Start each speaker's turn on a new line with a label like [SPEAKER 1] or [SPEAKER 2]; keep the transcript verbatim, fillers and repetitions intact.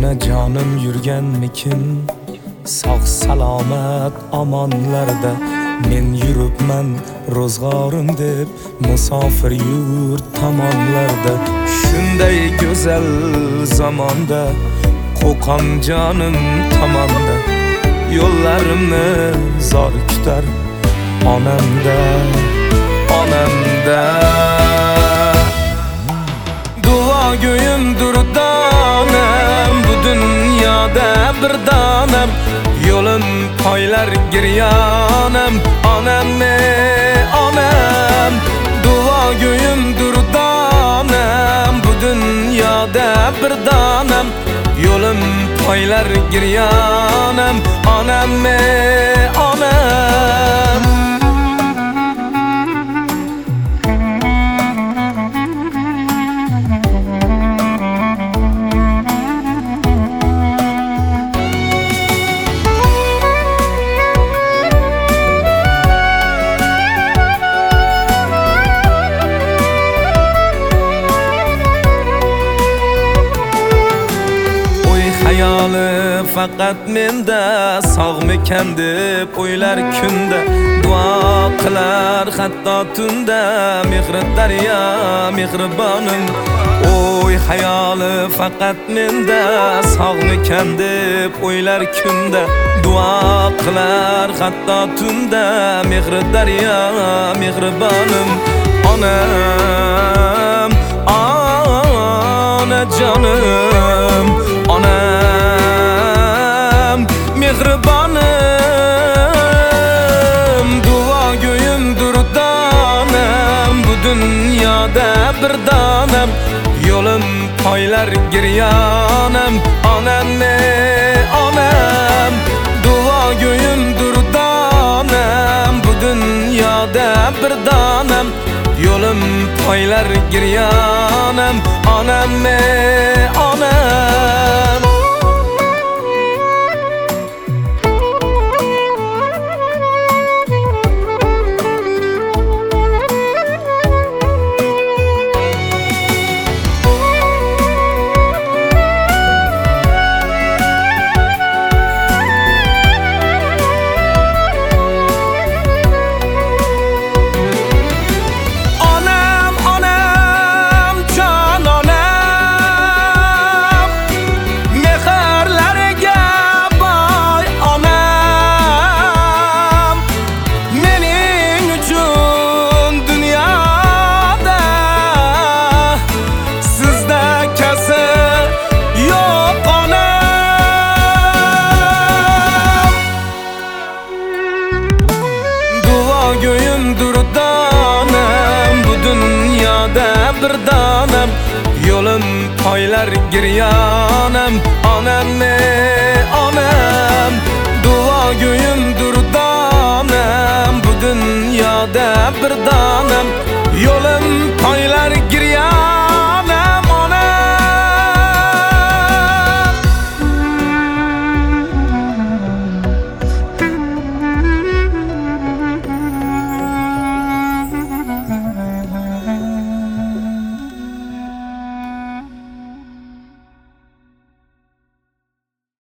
[SPEAKER 1] Onajonim yurganmikin sog' salomat omonlarda, men yuribman ro'zg'orim deb musofir yurt tomonlarda. Shunday go'zal zamonda qo'qon jonim tomonda, yo'llarimni zor kutar onamda, onamda. Duo go'yim durdonim, bu dunyoda bir donam, yo'lim poylar giryonim, onam onam. Duo go'yim durdonim, bu dunyoda bir donam, yo'lim poylar giryonim, onam onam. Hayoli faqat menda, sog'mikan deb o'ylar kunda, duo qilar hatto tunda, mehri daryo mehribonim. Oy hayoli faqat menda, sog'mikan deb o'ylar kunda, duo qilar hatto tunda, mehri daryo mehribonim. Onam, onajonim, onam mehribonim. Duo go'yim durdonim, bu dunyoda bir donam, yo'lim poylar giryonim, onam onam. Duo go'yim durdonim, bu dunyoda bir donam, yo'lim poylar giryonim, onam onam.